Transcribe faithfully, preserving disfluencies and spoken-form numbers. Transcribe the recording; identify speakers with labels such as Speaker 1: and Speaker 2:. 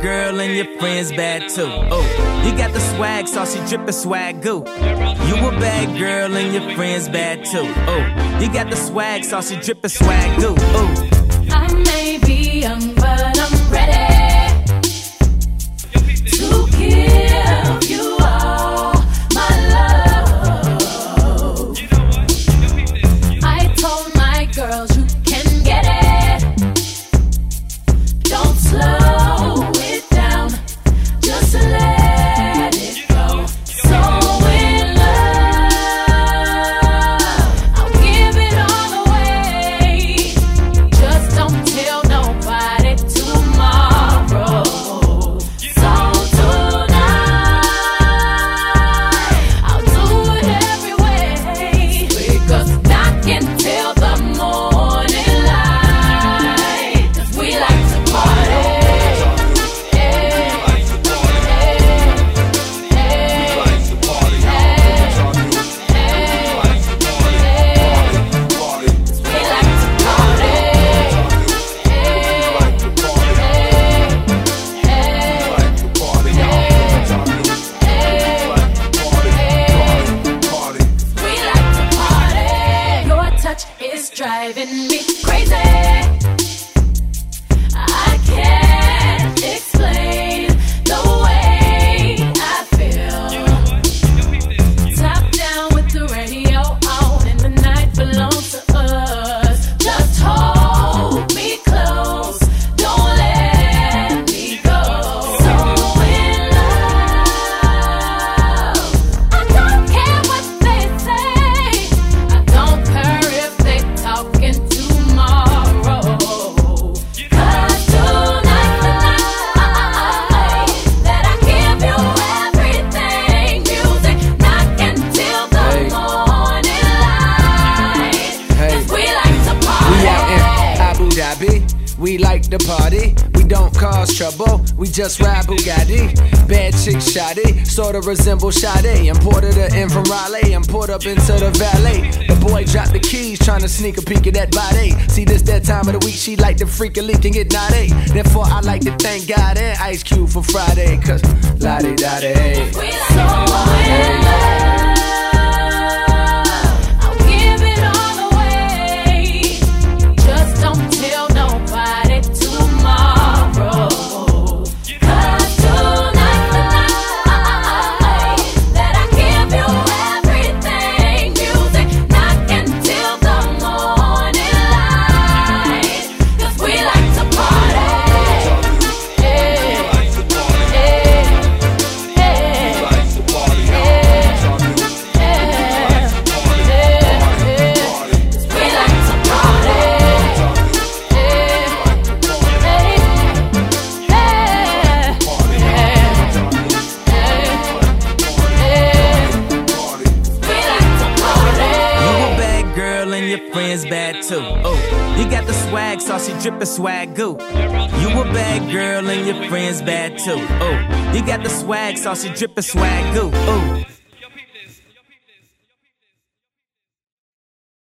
Speaker 1: girl and your friends bad too. Oh, you got the swag, saucy drippin' swag goo. You a bad girl and your friends bad too. Oh, you got the swag, saucy drippin' swag goo. Oh,
Speaker 2: I may be young, but I'm ready to give you all my love. I told my girls you can get it. Don't slow it down, just let it go. So in love, I'll give it all away. Just don't tell nobody tomorrow. So tonight, I'll do it every way, because I can tell the morning light, 'cause we like to party. It's driving me crazy. I can't explain the way I feel. Top down with the radio on, and the night belongs to us. Just hold me close, don't let me go. So in love, I don't care what they say. I don't care if they talking tomorrow. 'Cause tonight's the night that I give you everything. Music knocking till the morning light. 'Cause we like to party.
Speaker 3: We out in Abu Dhabi, we like to party. We don't cause trouble, we just ride Bugatti. Bad chick shoddy, sorta resemble Sade. Imported her in from Raleigh and put up into the valet. The boy dropped the keys, tryna sneak a peek at that body. See, this that time of the week, she like to freak a leak and get naughty. Therefore, I like to thank God and Ice Cube for Friday, 'cause la-di-da-di.
Speaker 2: We like to party. I'll give it all away. Just don't tell nobody tomorrow. 'Cause tonight's the night that I give you everything. Music knocking till the morning light. 'Cause we like to party. Yeah.
Speaker 1: friends bad too. Oh, you got the swag, saucy drippin' swag goo. You a bad girl and your friends bad too. Oh, you got the swag, saucy drippin' swag goo. Oh.